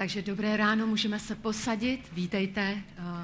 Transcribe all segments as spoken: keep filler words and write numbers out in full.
Takže dobré ráno, můžeme se posadit. Vítejte,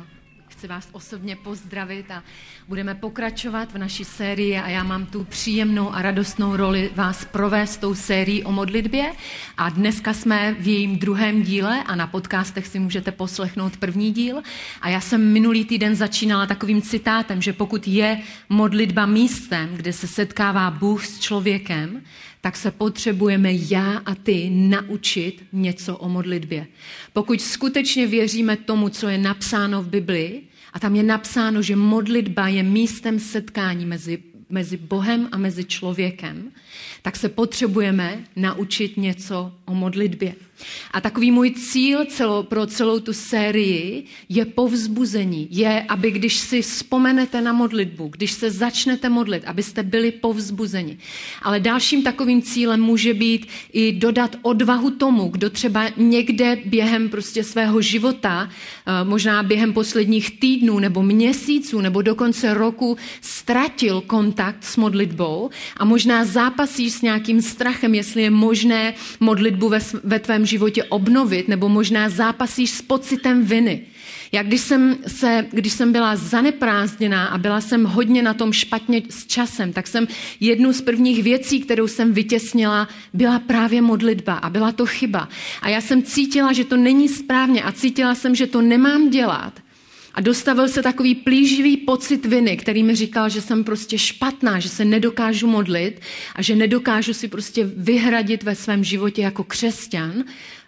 chci vás osobně pozdravit a budeme pokračovat v naší sérii a já mám tu příjemnou a radostnou roli vás provést tou sérií o modlitbě a dneska jsme v jejím druhém díle a na podcastech si můžete poslechnout první díl a já jsem minulý týden začínala takovým citátem, že pokud je modlitba místem, kde se setkává Bůh s člověkem, tak se potřebujeme já a ty naučit něco o modlitbě. Pokud skutečně věříme tomu, co je napsáno v Biblii, a tam je napsáno, že modlitba je místem setkání mezi, mezi Bohem a mezi člověkem, tak se potřebujeme naučit něco o modlitbě. A takový můj cíl celo, pro celou tu sérii je povzbuzení. Je, aby když si vzpomenete na modlitbu, když se začnete modlit, abyste byli povzbuzeni. Ale dalším takovým cílem může být i dodat odvahu tomu, kdo třeba někde během prostě svého života, možná během posledních týdnů nebo měsíců nebo dokonce roku ztratil kontakt s modlitbou a možná zápasíš s nějakým strachem, jestli je možné modlitbu ve, ve tvém životě obnovit, nebo možná zápasíš s pocitem viny. Já když jsem, se, když jsem byla zaneprázdněná a byla jsem hodně na tom špatně s časem, tak jsem jednu z prvních věcí, kterou jsem vytěsnila, byla právě modlitba a byla to chyba. A já jsem cítila, že to není správně a cítila jsem, že to nemám dělat. A dostavil se takový plíživý pocit viny, který mi říkal, že jsem prostě špatná, že se nedokážu modlit a že nedokážu si prostě vyhradit ve svém životě jako křesťan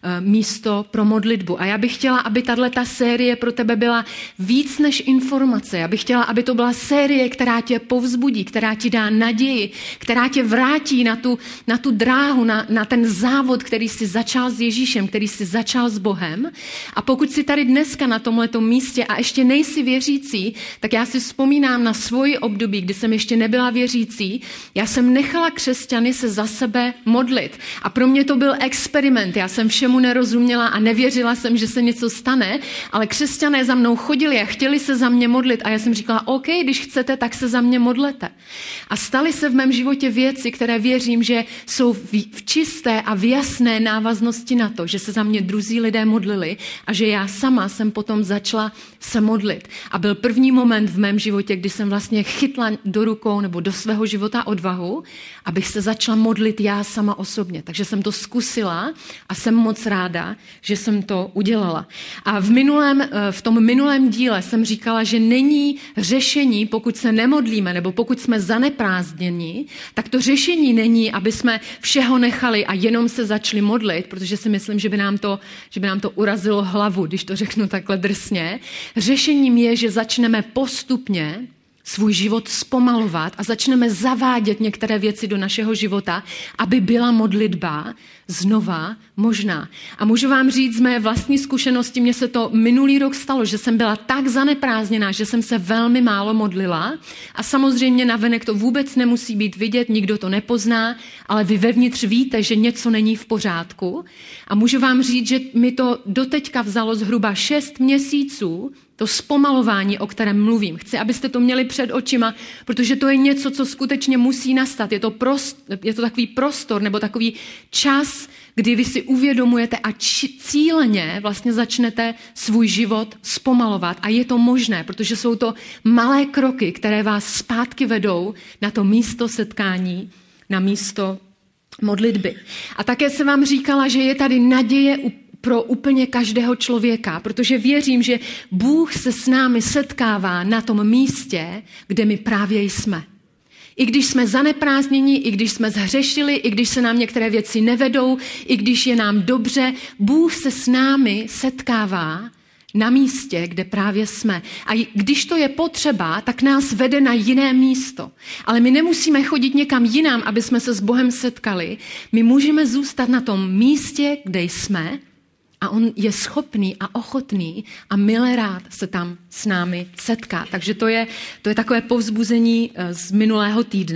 místo pro modlitbu. A já bych chtěla, aby tato série pro tebe byla víc než informace. Já bych chtěla, aby to byla série, která tě povzbudí, která ti dá naději, která tě vrátí na tu, na tu dráhu, na, na ten závod, který jsi začal s Ježíšem, který jsi začal s Bohem. A pokud jsi tady dneska na tomhletom místě a ještě nejsi věřící, tak já si vzpomínám na svoji období, kdy jsem ještě nebyla věřící. Já jsem nechala křesťany se za sebe modlit. A pro mě to byl experiment. Já jsem všem mu nerozuměla a nevěřila jsem, že se něco stane, ale křesťané za mnou chodili a chtěli se za mě modlit a já jsem říkala, OK, když chcete, tak se za mě modlete. A staly se v mém životě věci, které věřím, že jsou v čisté a v jasné návaznosti na to, že se za mě druzí lidé modlili a že já sama jsem potom začala se modlit. A byl první moment v mém životě, kdy jsem vlastně chytla do rukou nebo do svého života odvahu, abych se začala modlit já sama osobně. Takže jsem to zkusila a jsem moc ráda, že jsem to udělala. A v, minulém, v tom minulém díle jsem říkala, že není řešení, pokud se nemodlíme, nebo pokud jsme zaneprázdněni, tak to řešení není, aby jsme všeho nechali a jenom se začali modlit, protože si myslím, že by nám to, že by nám to urazilo hlavu, když to řeknu takhle drsně. Řešením je, že začneme postupně svůj život zpomalovat a začneme zavádět některé věci do našeho života, aby byla modlitba znova možná. A můžu vám říct z mé vlastní zkušenosti, mně se to minulý rok stalo, že jsem byla tak zaneprázdněná, že jsem se velmi málo modlila a samozřejmě navenek to vůbec nemusí být vidět, nikdo to nepozná, ale vy vevnitř víte, že něco není v pořádku a můžu vám říct, že mi to doteďka vzalo zhruba šest měsíců, to zpomalování, o kterém mluvím. Chci, abyste to měli před očima, protože to je něco, co skutečně musí nastat. Je to, prost, je to takový prostor nebo takový čas, kdy vy si uvědomujete a či, cíleně vlastně začnete svůj život zpomalovat. A je to možné, protože jsou to malé kroky, které vás zpátky vedou na to místo setkání, na místo modlitby. A také jsem vám říkala, že je tady naděje pro úplně každého člověka, protože věřím, že Bůh se s námi setkává na tom místě, kde my právě jsme. I když jsme zaneprázdněni, i když jsme zhřešili, i když se nám některé věci nevedou, i když je nám dobře, Bůh se s námi setkává na místě, kde právě jsme. A když to je potřeba, tak nás vede na jiné místo. Ale my nemusíme chodit někam jinam, aby jsme se s Bohem setkali. My můžeme zůstat na tom místě, kde jsme, a on je schopný a ochotný a milé rád se tam s námi setká. Takže to je, to je takové povzbuzení z minulého týdne.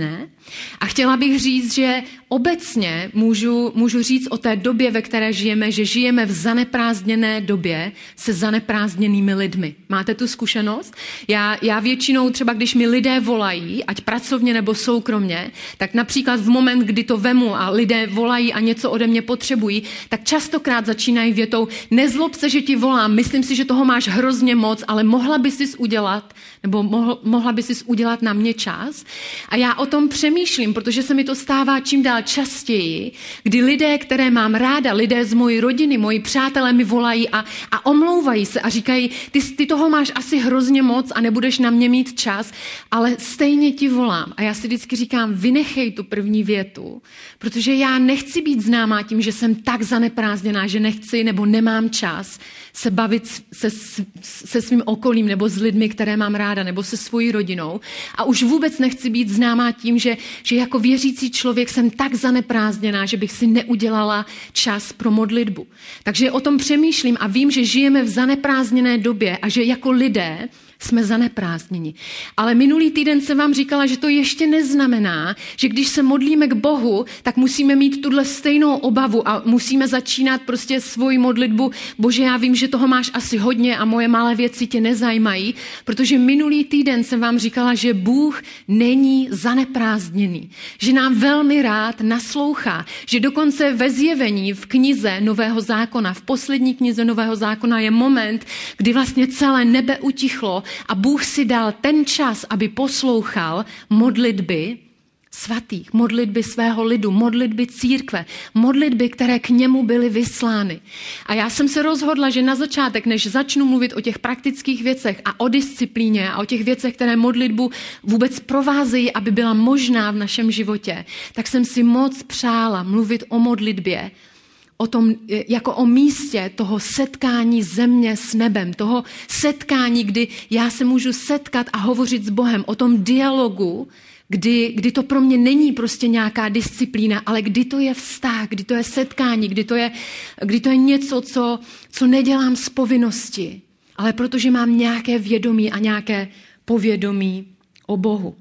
A chtěla bych říct, že obecně můžu, můžu říct o té době, ve které žijeme, že žijeme v zaneprázdněné době se zaneprázdněnými lidmi. Máte tu zkušenost? Já, já většinou třeba, když mi lidé volají, ať pracovně nebo soukromně, tak například v moment, kdy to vemu a lidé volají a něco ode mě potřebují, tak častokrát začínají větou: nezlob se, že ti volám, myslím si, že toho máš hrozně moc, ale mohla by sis udělat, nebo mohl, mohla by sis udělat na mě čas. A já o tom přemýšlím, protože se mi to stává čím dál častěji, kdy lidé, které mám ráda, lidé z mojí rodiny, moji přátelé mi volají a, a omlouvají se a říkají: ty, ty toho máš asi hrozně moc a nebudeš na mě mít čas, ale stejně ti volám. A já si vždycky říkám: vynechej tu první větu, protože já nechci být známá tím, že jsem tak zaneprázdněná, že nechci nebo nemám čas se bavit se, se svým okolím nebo s lidmi, které mám ráda, nebo se svojí rodinou. A už vůbec nechci být známá tím, že, že jako věřící člověk jsem tak zaneprázdněná, že bych si neudělala čas pro modlitbu. Takže o tom přemýšlím a vím, že žijeme v zaneprázdněné době a že jako lidé jsme zaneprázdněni. Ale minulý týden jsem vám říkala, že to ještě neznamená, že když se modlíme k Bohu, tak musíme mít tuhle stejnou obavu a musíme začínat prostě svoji modlitbu: Bože, já vím, že toho máš asi hodně a moje malé věci tě nezajímají, protože minulý týden jsem vám říkala, že Bůh není zaneprázdněný, že nám velmi rád naslouchá, že dokonce ve Zjevení v knize Nového zákona, v poslední knize Nového zákona je moment, kdy vlastně celé nebe utichlo a Bůh si dal ten čas, aby poslouchal modlitby svatých, modlitby svého lidu, modlitby církve, modlitby, které k němu byly vyslány. A já jsem se rozhodla, že na začátek, než začnu mluvit o těch praktických věcech a o disciplíně a o těch věcech, které modlitbu vůbec provázejí, aby byla možná v našem životě, tak jsem si moc přála mluvit o modlitbě, o tom, jako o místě toho setkání země s nebem, toho setkání, kdy já se můžu setkat a hovořit s Bohem, o tom dialogu, kdy, kdy to pro mě není prostě nějaká disciplína, ale kdy to je vztah, kdy to je setkání, kdy to je, kdy to je něco, co, co nedělám z povinnosti, ale protože mám nějaké vědomí a nějaké povědomí o Bohu.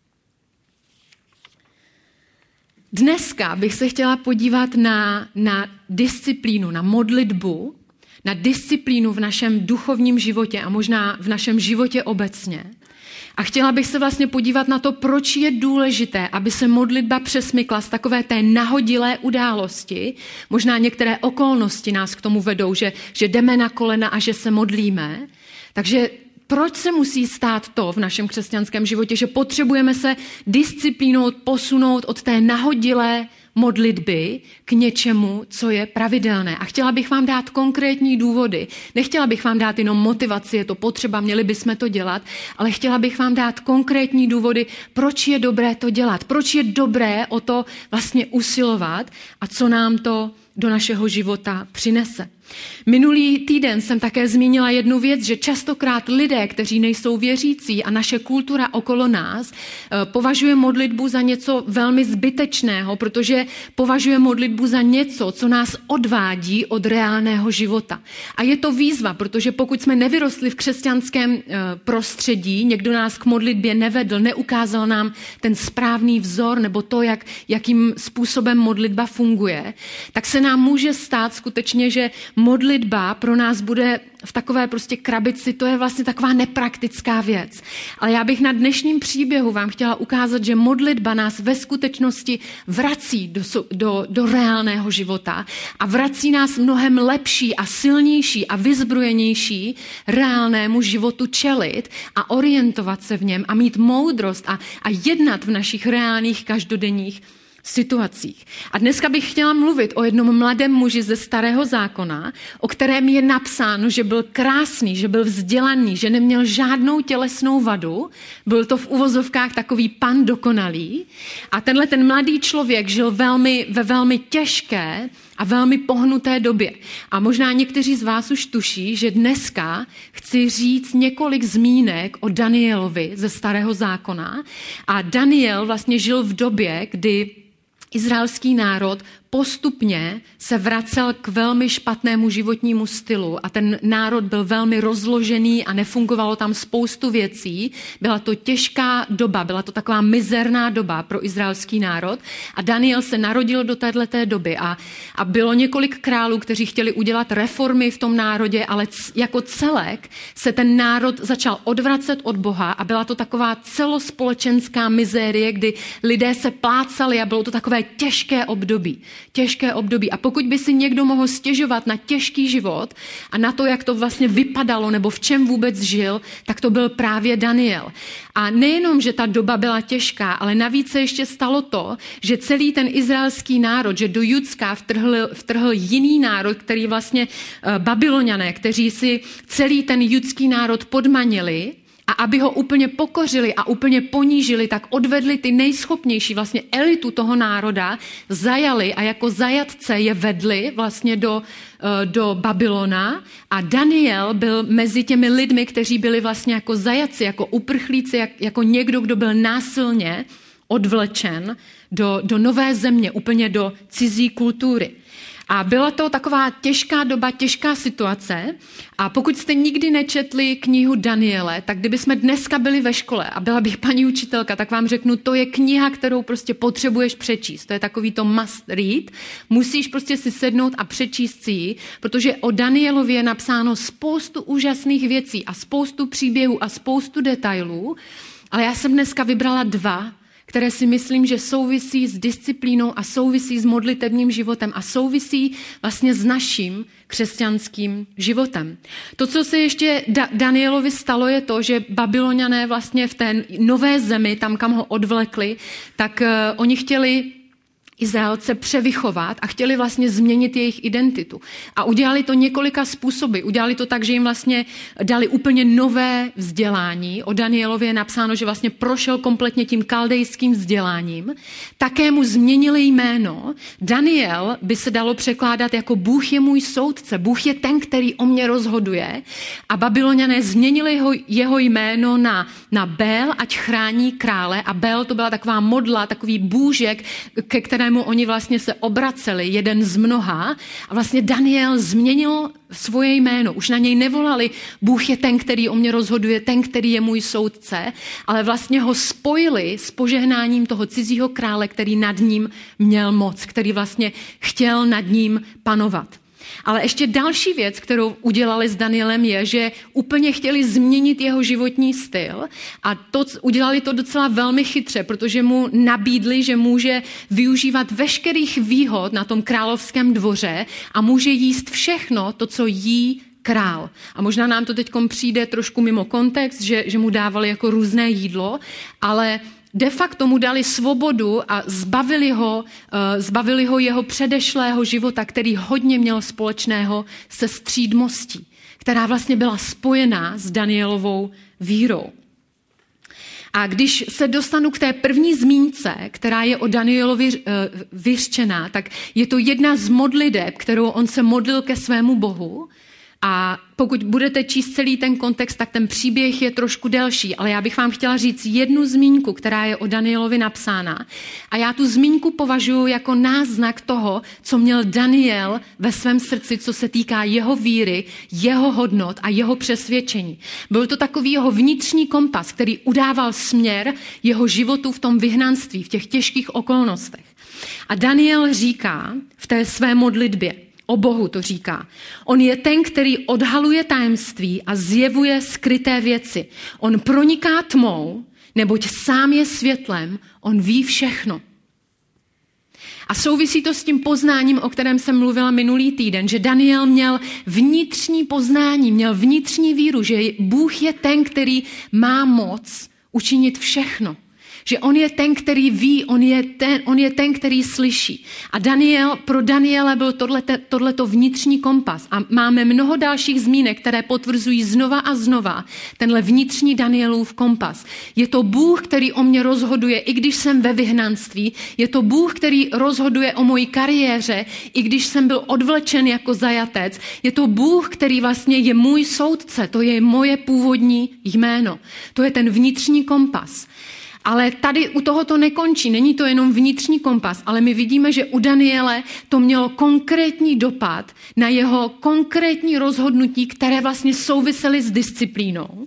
Dneska bych se chtěla podívat na, na disciplínu, na modlitbu, na disciplínu v našem duchovním životě a možná v našem životě obecně. A chtěla bych se vlastně podívat na to, proč je důležité, aby se modlitba přesmykla z takové té nahodilé události. Možná některé okolnosti nás k tomu vedou, že, že jdeme na kolena a že se modlíme. Takže proč se musí stát to v našem křesťanském životě, že potřebujeme se disciplínout, posunout od té nahodilé modlitby k něčemu, co je pravidelné. A chtěla bych vám dát konkrétní důvody. Nechtěla bych vám dát jenom motivaci, je to potřeba, měli bychom to dělat, ale chtěla bych vám dát konkrétní důvody, proč je dobré to dělat, proč je dobré o to vlastně usilovat a co nám to do našeho života přinese. Minulý týden jsem také zmínila jednu věc, že častokrát lidé, kteří nejsou věřící a naše kultura okolo nás, považuje modlitbu za něco velmi zbytečného, protože považuje modlitbu za něco, co nás odvádí od reálného života. A je to výzva, protože pokud jsme nevyrostli v křesťanském prostředí, někdo nás k modlitbě nevedl, neukázal nám ten správný vzor nebo to, jak, jakým způsobem modlitba funguje, tak se nám může stát skutečně, že modlitba pro nás bude v takové prostě krabici, to je vlastně taková nepraktická věc. Ale já bych na dnešním příběhu vám chtěla ukázat, že modlitba nás ve skutečnosti vrací do, do, do reálného života a vrací nás mnohem lepší a silnější a vyzbrojenější reálnému životu čelit a orientovat se v něm a mít moudrost a, a jednat v našich reálných každodenních situacích. A dneska bych chtěla mluvit o jednom mladém muži ze Starého zákona, o kterém je napsáno, že byl krásný, že byl vzdělaný, že neměl žádnou tělesnou vadu, byl to v uvozovkách takový pan dokonalý. A tenhle ten mladý člověk žil velmi, ve velmi těžké a velmi pohnuté době. A možná někteří z vás už tuší, že dneska chci říct několik zmínek o Danielovi ze Starého zákona. A Daniel vlastně žil v době, kdy izraelský národ postupně se vracel k velmi špatnému životnímu stylu a ten národ byl velmi rozložený a nefungovalo tam spoustu věcí. Byla to těžká doba, byla to taková mizerná doba pro izraelský národ a Daniel se narodil do téhleté doby a, a bylo několik králů, kteří chtěli udělat reformy v tom národě, ale c- jako celek se ten národ začal odvracet od Boha a byla to taková celospolečenská mizérie, kdy lidé se plácali a bylo to takové těžké období. Těžké období. A pokud by si někdo mohl stěžovat na těžký život a na to, jak to vlastně vypadalo nebo v čem vůbec žil, tak to byl právě Daniel. A nejenom, že ta doba byla těžká, ale navíc se ještě stalo to, že celý ten izraelský národ, že do Judska vtrhl, vtrhl jiný národ, který vlastně uh, Babyloniané, kteří si celý ten judský národ podmanili, a aby ho úplně pokořili a úplně ponížili, tak odvedli ty nejschopnější, vlastně elitu toho národa, zajali a jako zajatce je vedli vlastně do, do Babylona. A Daniel byl mezi těmi lidmi, kteří byli vlastně jako zajatci, jako uprchlíci, jak, jako někdo, kdo byl násilně odvlečen do, do nové země, úplně do cizí kultury. A byla to taková těžká doba, těžká situace a pokud jste nikdy nečetli knihu Daniele, tak kdyby jsme dneska byli ve škole a byla bych paní učitelka, tak vám řeknu, to je kniha, kterou prostě potřebuješ přečíst. To je takový to must read. Musíš prostě si sednout a přečíst si ji, protože o Danielovi je napsáno spoustu úžasných věcí a spoustu příběhů a spoustu detailů, ale já jsem dneska vybrala dva, které si myslím, že souvisí s disciplínou a souvisí s modlitebním životem a souvisí vlastně s naším křesťanským životem. To, co se ještě da- Danielovi stalo, je to, že Babyloniané vlastně v té nové zemi, tam kam ho odvlekli, tak uh, oni chtěli Izraelce převychovat a chtěli vlastně změnit jejich identitu. A udělali to několika způsoby. Udělali to tak, že jim vlastně dali úplně nové vzdělání. O Danielovi je napsáno, že vlastně prošel kompletně tím kaldejským vzděláním. Také mu změnili jméno. Daniel by se dalo překládat jako Bůh je můj soudce. Bůh je ten, který o mě rozhoduje. A Babyloniané změnili jeho, jeho jméno na, na Bél, ať chrání krále. A Bél to byla taková modla, takový bůžek, ke kterému oni vlastně se obraceli, jeden z mnoha. A vlastně Daniel změnil svoje jméno. Už na něj nevolali, Bůh je ten, který o mě rozhoduje, ten, který je můj soudce, ale vlastně ho spojili s požehnáním toho cizího krále, který nad ním měl moc, který vlastně chtěl nad ním panovat. Ale ještě další věc, kterou udělali s Danielem, je, že úplně chtěli změnit jeho životní styl a to, udělali to docela velmi chytře, protože mu nabídli, že může využívat veškerých výhod na tom královském dvoře a může jíst všechno to, co jí král. A možná nám to teď přijde trošku mimo kontext, že, že mu dávali jako různé jídlo, ale de facto mu dali svobodu a zbavili ho, uh, zbavili ho jeho předešlého života, který hodně měl společného se střídmostí, která vlastně byla spojená s Danielovou vírou. A když se dostanu k té první zmínce, která je o Danielovi uh, vyřčená, tak je to jedna z modliteb, kterou on se modlil ke svému Bohu. A pokud budete číst celý ten kontext, tak ten příběh je trošku delší, ale já bych vám chtěla říct jednu zmínku, která je o Danielovi napsána. A já tu zmínku považuji jako náznak toho, co měl Daniel ve svém srdci, co se týká jeho víry, jeho hodnot a jeho přesvědčení. Byl to takový jeho vnitřní kompas, který udával směr jeho životu v tom vyhnanství, v těch těžkých okolnostech. A Daniel říká v té své modlitbě, o Bohu to říká. On je ten, který odhaluje tajemství a zjevuje skryté věci. On proniká tmou, neboť sám je světlem, on ví všechno. A souvisí to s tím poznáním, o kterém jsem mluvila minulý týden, že Daniel měl vnitřní poznání, měl vnitřní víru, že Bůh je ten, který má moc učinit všechno. Že on je ten, který ví, on je ten, on je ten, který slyší. A Daniel, pro Daniela byl tohleto, tohleto vnitřní kompas. A máme mnoho dalších zmínek, které potvrzují znova a znova tenhle vnitřní Danielův kompas. Je to Bůh, který o mě rozhoduje, i když jsem ve vyhnanství. Je to Bůh, který rozhoduje o mojí kariéře, i když jsem byl odvlečen jako zajatec. Je to Bůh, který vlastně je můj soudce. To je moje původní jméno. To je ten vnitřní kompas. Ale tady u toho to nekončí, není to jenom vnitřní kompas, ale my vidíme, že u Daniele to mělo konkrétní dopad na jeho konkrétní rozhodnutí, které vlastně souvisely s disciplínou.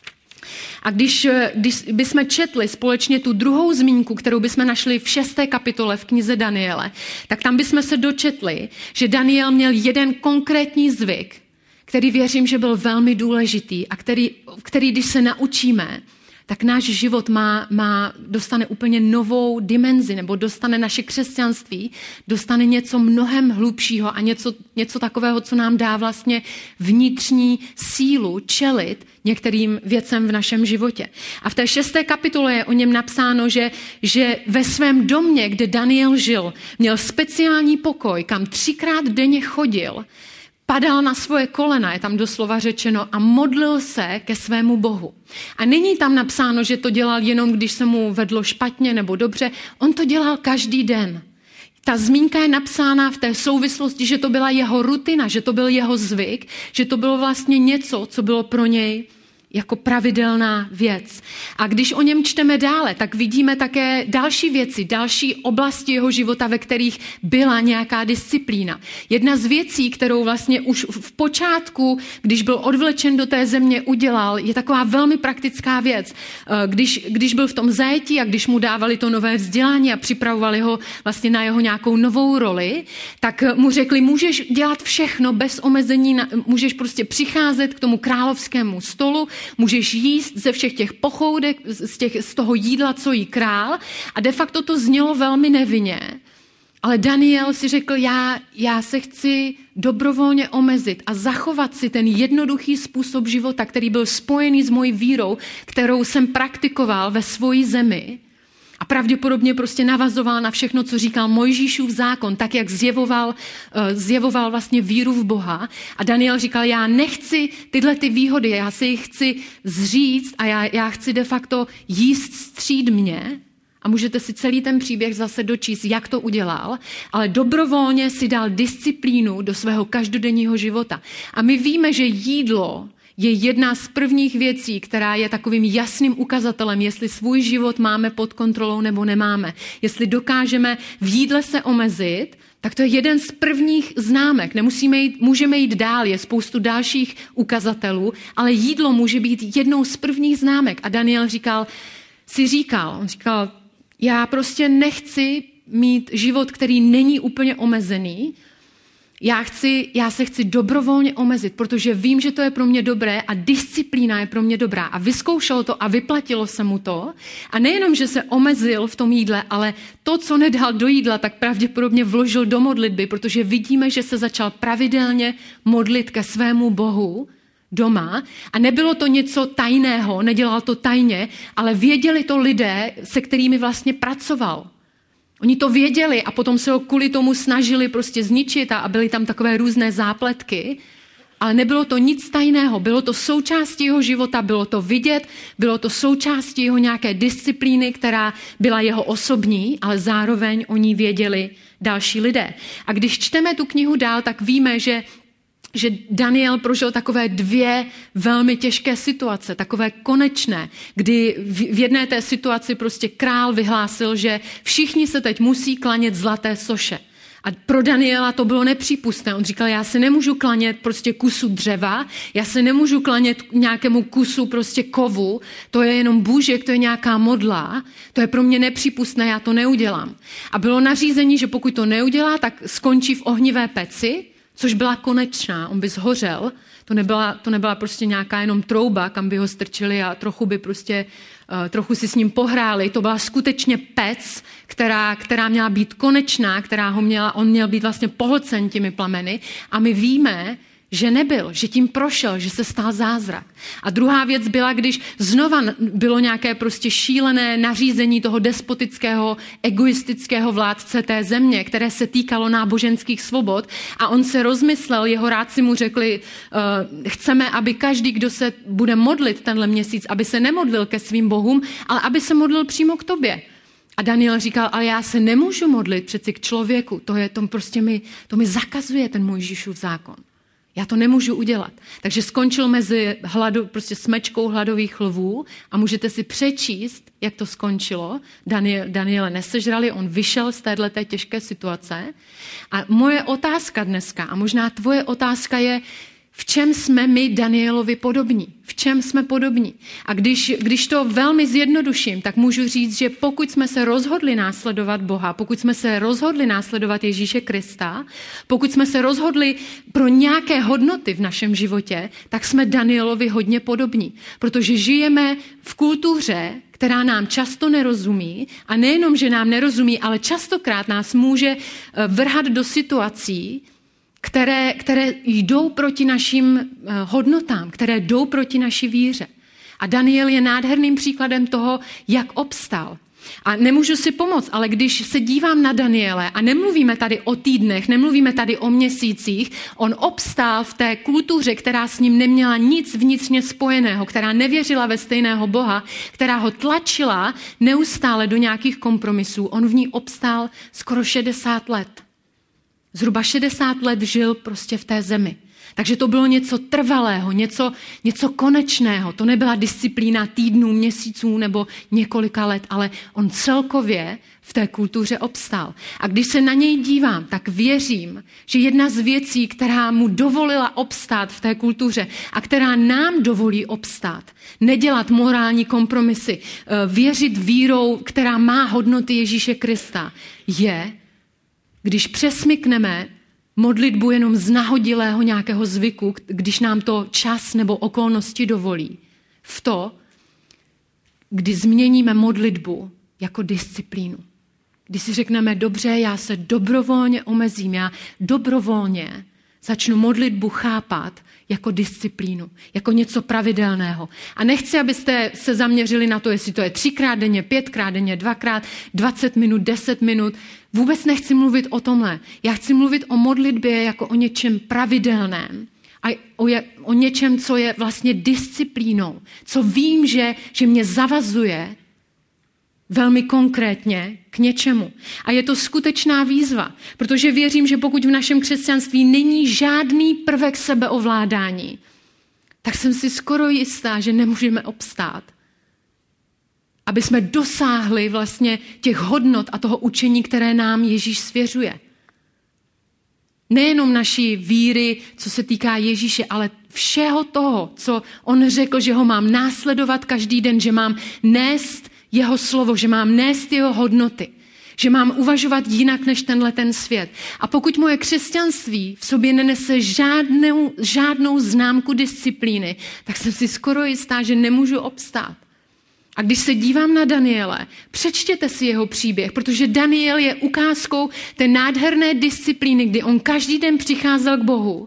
A když, když bychom četli společně tu druhou zmínku, kterou bychom našli v šesté kapitole v knize Daniele, tak tam bychom se dočetli, že Daniel měl jeden konkrétní zvyk, který věřím, že byl velmi důležitý a který, který když se naučíme, tak náš život má, má, dostane úplně novou dimenzi, nebo dostane naše křesťanství, dostane něco mnohem hlubšího a něco, něco takového, co nám dá vlastně vnitřní sílu čelit některým věcem v našem životě. A v té šesté kapitole je o něm napsáno, že, že ve svém domě, kde Daniel žil, měl speciální pokoj, kam třikrát denně chodil, padal na svoje kolena, je tam doslova řečeno, a modlil se ke svému Bohu. A není tam napsáno, že to dělal jenom, když se mu vedlo špatně nebo dobře, on to dělal každý den. Ta zmínka je napsána v té souvislosti, že to byla jeho rutina, že to byl jeho zvyk, že to bylo vlastně něco, co bylo pro něj jako pravidelná věc. A když o něm čteme dále, tak vidíme také další věci, další oblasti jeho života, ve kterých byla nějaká disciplína. Jedna z věcí, kterou vlastně už v počátku, když byl odvlečen do té země, udělal, je taková velmi praktická věc. Když, když byl v tom zajetí a když mu dávali to nové vzdělání a připravovali ho vlastně na jeho nějakou novou roli, tak mu řekli, můžeš dělat všechno bez omezení, můžeš prostě přicházet k tomu královskému stolu, můžeš jíst ze všech těch pochoudek, z, těch, z toho jídla, co jí král. A de facto to znělo velmi nevinně. Ale Daniel si řekl, já, já se chci dobrovolně omezit a zachovat si ten jednoduchý způsob života, který byl spojený s mojí vírou, kterou jsem praktikoval ve svojí zemi. A pravděpodobně prostě navazoval na všechno, co říkal Mojžíšův zákon, tak jak zjevoval, zjevoval vlastně víru v Boha. A Daniel říkal, já nechci tyhle ty výhody, já si jich chci zříct a já, já chci de facto jíst střídmě. A můžete si celý ten příběh zase dočíst, jak to udělal, ale dobrovolně si dal disciplínu do svého každodenního života. A my víme, že jídlo je jedna z prvních věcí, která je takovým jasným ukazatelem, jestli svůj život máme pod kontrolou nebo nemáme. Jestli dokážeme v jídle se omezit, tak to je jeden z prvních známek. Nemusíme jít, můžeme jít dál, je spoustu dalších ukazatelů, ale jídlo může být jednou z prvních známek. A Daniel říkal, si říkal, on říkal, já prostě nechci mít život, který není úplně omezený. Já, chci, já se chci dobrovolně omezit, protože vím, že to je pro mě dobré a disciplína je pro mě dobrá. A vyzkoušel to a vyplatilo se mu to. A nejenom, že se omezil v tom jídle, ale to, co nedal do jídla, tak pravděpodobně vložil do modlitby, protože vidíme, že se začal pravidelně modlit ke svému Bohu doma. A nebylo to něco tajného, nedělal to tajně, ale věděli to lidé, se kterými vlastně pracoval. Oni to věděli a potom se ho kvůli tomu snažili prostě zničit a byly tam takové různé zápletky, ale nebylo to nic tajného, bylo to součástí jeho života, bylo to vidět, bylo to součástí jeho nějaké disciplíny, která byla jeho osobní, ale zároveň o ní věděli další lidé. A když čteme tu knihu dál, tak víme, že že Daniel prožil takové dvě velmi těžké situace, takové konečné, kdy v jedné té situaci prostě král vyhlásil, že všichni se teď musí klanět zlaté soše. A pro Daniela to bylo nepřípustné. On říkal, já se nemůžu klanět prostě kusu dřeva, já se nemůžu klanět nějakému kusu prostě kovu, to je jenom bůžek, to je nějaká modla, to je pro mě nepřípustné, já to neudělám. A bylo nařízení, že pokud to neudělá, tak skončí v ohnivé peci, což byla konečná, on by zhořel, to nebyla, to nebyla prostě nějaká jenom trouba, kam by ho strčili a trochu by prostě, uh, trochu si s ním pohráli, to byla skutečně pec, která, která měla být konečná, která ho měla, on měl být vlastně pohlcen těmi plameny a my víme, že nebyl, že tím prošel, že se stal zázrak. A druhá věc byla, když znova bylo nějaké prostě šílené nařízení toho despotického, egoistického vládce té země, které se týkalo náboženských svobod a on se rozmyslel, jeho rádci mu řekli, uh, chceme, aby každý, kdo se bude modlit tenhle měsíc, aby se nemodlil ke svým bohům, ale aby se modlil přímo k tobě. A Daniel říkal, ale já se nemůžu modlit přeci k člověku, to je to prostě mi, to mi zakazuje ten Mojžíšův zákon. Já to nemůžu udělat. Takže skončil mezi hladu, prostě smečkou hladových lvů a můžete si přečíst, jak to skončilo. Daniel, Daniele nesežrali, on vyšel z téhleté těžké situace. A moje otázka dneska, a možná tvoje otázka je, v čem jsme my Danielovi podobní? V čem jsme podobní? A když, když to velmi zjednoduším, tak můžu říct, že pokud jsme se rozhodli následovat Boha, pokud jsme se rozhodli následovat Ježíše Krista, pokud jsme se rozhodli pro nějaké hodnoty v našem životě, tak jsme Danielovi hodně podobní. Protože žijeme v kultuře, která nám často nerozumí a nejenom, že nám nerozumí, ale častokrát nás může vrhat do situací, Které, které jdou proti našim hodnotám, které jdou proti naší víře. A Daniel je nádherným příkladem toho, jak obstál. A nemůžu si pomoct, ale když se dívám na Daniele a nemluvíme tady o týdnech, nemluvíme tady o měsících, on obstál v té kultuře, která s ním neměla nic vnitřně spojeného, která nevěřila ve stejného Boha, která ho tlačila neustále do nějakých kompromisů. On v ní obstál skoro šedesát let. Zhruba šedesát let žil prostě v té zemi. Takže to bylo něco trvalého, něco, něco konečného. To nebyla disciplína týdnů, měsíců nebo několika let, ale on celkově v té kultuře obstál. A když se na něj dívám, tak věřím, že jedna z věcí, která mu dovolila obstát v té kultuře a která nám dovolí obstát, nedělat morální kompromisy, věřit vírou, která má hodnoty Ježíše Krista, je, když přesmykneme modlitbu jenom z nahodilého nějakého zvyku, když nám to čas nebo okolnosti dovolí, v to, kdy změníme modlitbu jako disciplínu. Když si řekneme, dobře, já se dobrovolně omezím, já dobrovolně začnu modlitbu chápat jako disciplínu, jako něco pravidelného. A nechci, abyste se zaměřili na to, jestli to je třikrát denně, pětkrát denně, dvakrát, dvacet minut, deset minut. Vůbec nechci mluvit o tomhle. Já chci mluvit o modlitbě jako o něčem pravidelném a o, je, o něčem, co je vlastně disciplínou, co vím, že, že mě zavazuje velmi konkrétně k něčemu. A je to skutečná výzva, protože věřím, že pokud v našem křesťanství není žádný prvek sebeovládání, tak jsem si skoro jistá, že nemůžeme obstát. Aby jsme dosáhli vlastně těch hodnot a toho učení, které nám Ježíš svěřuje. Nejenom naší víry, co se týká Ježíše, ale všeho toho, co on řekl, že ho mám následovat každý den, že mám nést jeho slovo, že mám nést jeho hodnoty, že mám uvažovat jinak než tenhle ten svět. A pokud moje křesťanství v sobě nenese žádnou, žádnou známku disciplíny, tak jsem si skoro jistá, že nemůžu obstát. A když se dívám na Daniele, přečtěte si jeho příběh, protože Daniel je ukázkou té nádherné disciplíny, kdy on každý den přicházel k Bohu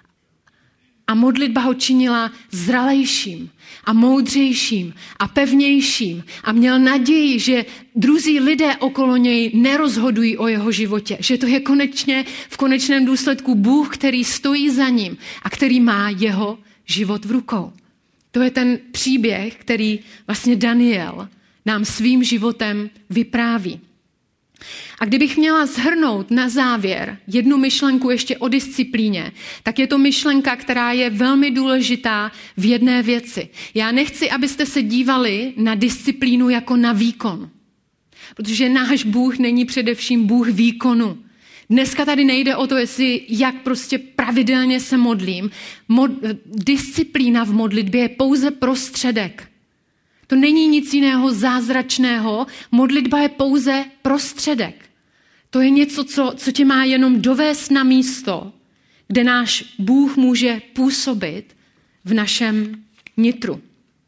a modlitba ho činila zralejším a moudřejším a pevnějším a měl naději, že druzí lidé okolo něj nerozhodují o jeho životě, že to je konečně v konečném důsledku Bůh, který stojí za ním a který má jeho život v rukou. To je ten příběh, který vlastně Daniel nám svým životem vypráví. A kdybych měla shrnout na závěr jednu myšlenku ještě o disciplíně, tak je to myšlenka, která je velmi důležitá v jedné věci. Já nechci, abyste se dívali na disciplínu jako na výkon, protože náš Bůh není především Bůh výkonu. Dneska tady nejde o to, jestli jak prostě pravidelně se modlím. Mod, disciplína v modlitbě je pouze prostředek. To není nic jiného zázračného. Modlitba je pouze prostředek. To je něco, co, co tě má jenom dovést na místo, kde náš Bůh může působit v našem nitru.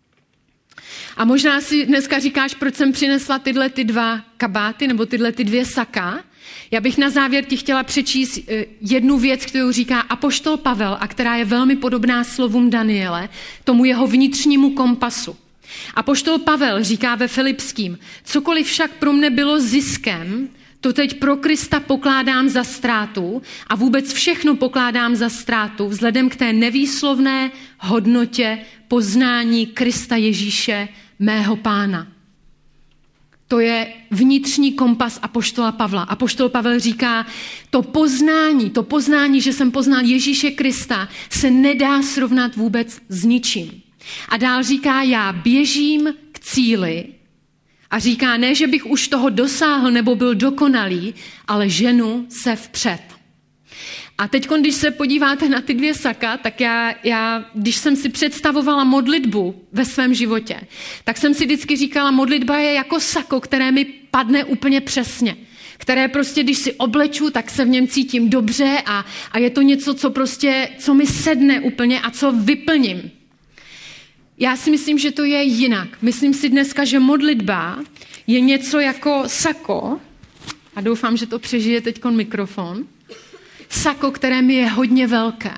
A možná si dneska říkáš, proč jsem přinesla tyhle ty dva kabáty nebo tyhle ty dvě saka. Já bych na závěr ti chtěla přečíst jednu věc, kterou říká apoštol Pavel a která je velmi podobná slovům Daniele, tomu jeho vnitřnímu kompasu. Apoštol Pavel říká ve Filipským, cokoliv však pro mne bylo ziskem, to teď pro Krista pokládám za ztrátu a vůbec všechno pokládám za ztrátu vzhledem k té nevýslovné hodnotě poznání Krista Ježíše, mého Pána. To je vnitřní kompas apoštola Pavla. Apoštol Pavel říká, to poznání, to poznání, že jsem poznal Ježíše Krista, se nedá srovnat vůbec s ničím. A dál říká, já běžím k cíli a říká, ne, že bych už toho dosáhl nebo byl dokonalý, ale ženu se vpřed. A teď, když se podíváte na ty dvě saka, tak já, já, když jsem si představovala modlitbu ve svém životě, tak jsem si vždycky říkala, modlitba je jako sako, které mi padne úplně přesně. Které prostě, když si obleču, tak se v něm cítím dobře a, a je to něco, co prostě, co mi sedne úplně a co vyplním. Já si myslím, že to je jinak. Myslím si dneska, že modlitba je něco jako sako, a doufám, že to přežije teďkon mikrofon, sako, které mi je hodně velké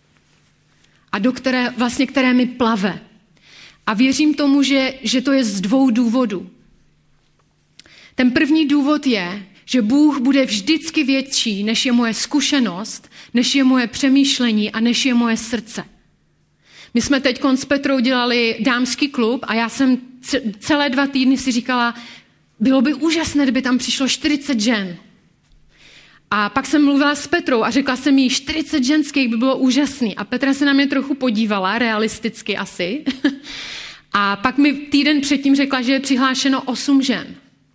a do které, vlastně které mi plave. A věřím tomu, že, že to je z dvou důvodů. Ten první důvod je, že Bůh bude vždycky větší, než je moje zkušenost, než je moje přemýšlení a než je moje srdce. My jsme teď s Petrou dělali dámský klub a já jsem celé dva týdny si říkala, bylo by úžasné, kdyby tam přišlo čtyřicet žen. A pak jsem mluvila s Petrou a řekla jsem jí, čtyřicet ženských by bylo úžasný. A Petra se na mě trochu podívala, realisticky asi. A pak mi týden předtím řekla, že je přihlášeno osm žen.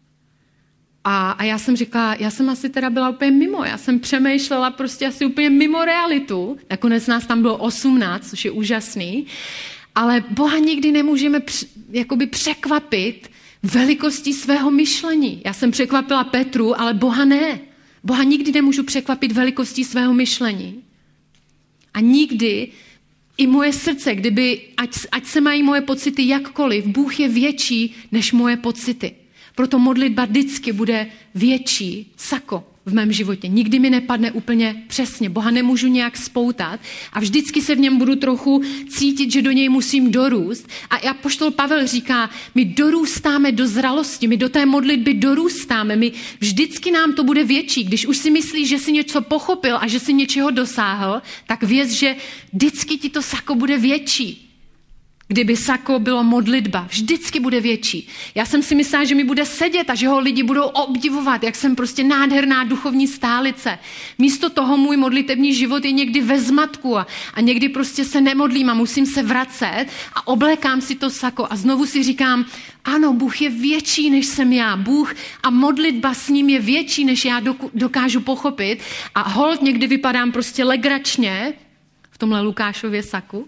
A, a já jsem říkala, já jsem asi teda byla úplně mimo. Já jsem přemýšlela prostě asi úplně mimo realitu. Nakonec nás tam bylo osmnáct, což je úžasný. Ale Boha nikdy nemůžeme př, jakoby překvapit velikostí svého myšlení. Já jsem překvapila Petru, ale Boha ne. Boha nikdy nemůžu překvapit velikostí svého myšlení. A nikdy i moje srdce, kdyby, ať, ať se mají moje pocity jakkoliv, Bůh je větší než moje pocity. Proto modlitba vždycky bude větší sako v mém životě. Nikdy mi nepadne úplně přesně. Boha nemůžu nějak spoutat a vždycky se v něm budu trochu cítit, že do něj musím dorůst. A apoštol Pavel říká, my dorůstáme do zralosti, my do té modlitby dorůstáme, my vždycky nám to bude větší. Když už si myslíš, že jsi něco pochopil a že jsi něčeho dosáhl, tak věz, že vždycky ti to sako bude větší. Kdyby sako bylo modlitba, vždycky bude větší. Já jsem si myslela, že mi bude sedět a že ho lidi budou obdivovat, jak jsem prostě nádherná duchovní stálice. Místo toho můj modlitební život je někdy ve zmatku a, a někdy prostě se nemodlím a musím se vracet a oblékám si to sako a znovu si říkám, ano, Bůh je větší, než jsem já. Bůh a modlitba s ním je větší, než já dokážu pochopit a holt někdy vypadám prostě legračně v tomhle Lukášově saku.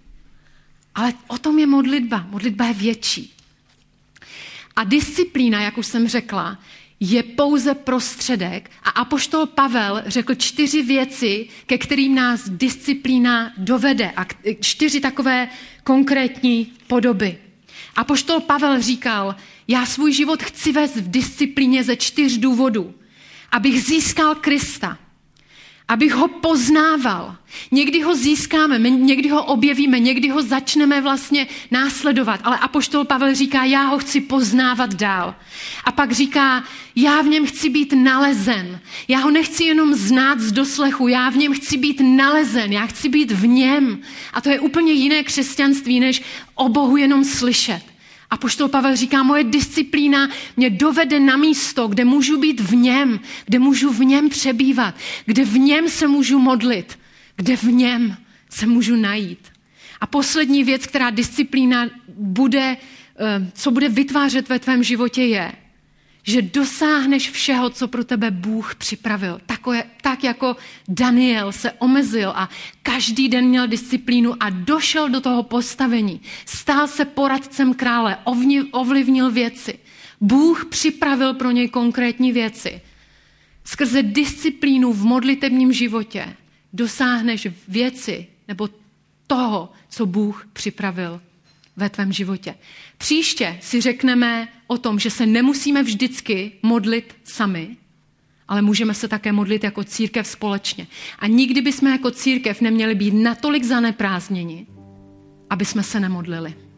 Ale o tom je modlitba. Modlitba je větší. A disciplína, jak už jsem řekla, je pouze prostředek. A apoštol Pavel řekl čtyři věci, ke kterým nás disciplína dovede. A čtyři takové konkrétní podoby. Apoštol Pavel říkal, já svůj život chci vést v disciplíně ze čtyř důvodů. Abych získal Krista. Abych ho poznával. Někdy ho získáme, někdy ho objevíme, někdy ho začneme vlastně následovat. Ale apoštol Pavel říká, já ho chci poznávat dál. A pak říká, já v něm chci být nalezen. Já ho nechci jenom znát z doslechu, já v něm chci být nalezen, já chci být v něm. A to je úplně jiné křesťanství, než o Bohu jenom slyšet. Apoštol Pavel říká, moje disciplína mě dovede na místo, kde můžu být v něm, kde můžu v něm přebývat, kde v něm se můžu modlit, kde v něm se můžu najít. A poslední věc, která disciplína bude, co bude vytvářet ve tvém životě je, že dosáhneš všeho, co pro tebe Bůh připravil. Takové, tak jako Daniel se omezil a každý den měl disciplínu a došel do toho postavení. Stál se poradcem krále, ovlivnil věci. Bůh připravil pro něj konkrétní věci. Skrze disciplínu v modlitebním životě dosáhneš věci nebo toho, co Bůh připravil ve tvém životě. Příště si řekneme o tom, že se nemusíme vždycky modlit sami, ale můžeme se také modlit jako církev společně. A nikdy bychom jako církev neměli být natolik zaneprázdněni, aby jsme se nemodlili.